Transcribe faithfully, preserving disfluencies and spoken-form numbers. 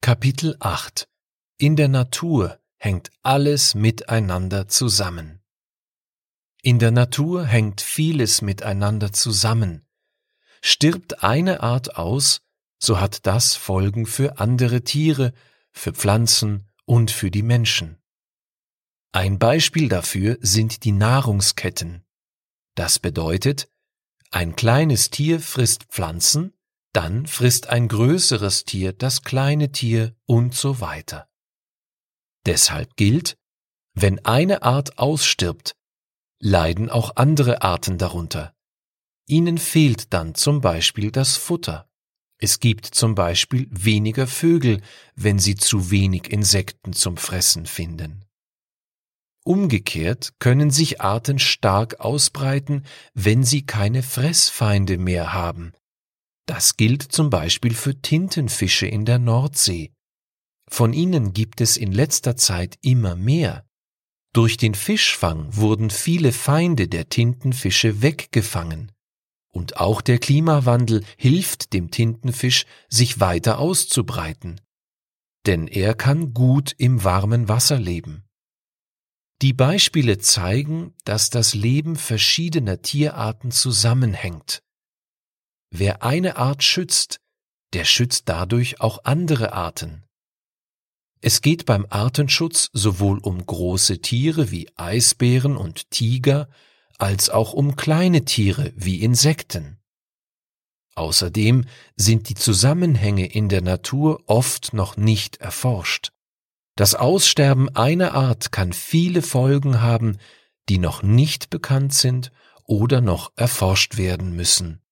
Kapitel acht. In der Natur hängt alles miteinander zusammen. In der Natur hängt vieles miteinander zusammen. Stirbt eine Art aus, so hat das Folgen für andere Tiere, für Pflanzen und für die Menschen. Ein Beispiel dafür sind die Nahrungsketten. Das bedeutet, ein kleines Tier frisst Pflanzen, dann frisst ein größeres Tier das kleine Tier und so weiter. Deshalb gilt, wenn eine Art ausstirbt, leiden auch andere Arten darunter. Ihnen fehlt dann zum Beispiel das Futter. Es gibt zum Beispiel weniger Vögel, wenn sie zu wenig Insekten zum Fressen finden. Umgekehrt können sich Arten stark ausbreiten, wenn sie keine Fressfeinde mehr haben. Das gilt zum Beispiel für Tintenfische in der Nordsee. Von ihnen gibt es in letzter Zeit immer mehr. Durch den Fischfang wurden viele Feinde der Tintenfische weggefangen. Und auch der Klimawandel hilft dem Tintenfisch, sich weiter auszubreiten. Denn er kann gut im warmen Wasser leben. Die Beispiele zeigen, dass das Leben verschiedener Tierarten zusammenhängt. Wer eine Art schützt, der schützt dadurch auch andere Arten. Es geht beim Artenschutz sowohl um große Tiere wie Eisbären und Tiger, als auch um kleine Tiere wie Insekten. Außerdem sind die Zusammenhänge in der Natur oft noch nicht erforscht. Das Aussterben einer Art kann viele Folgen haben, die noch nicht bekannt sind oder noch erforscht werden müssen.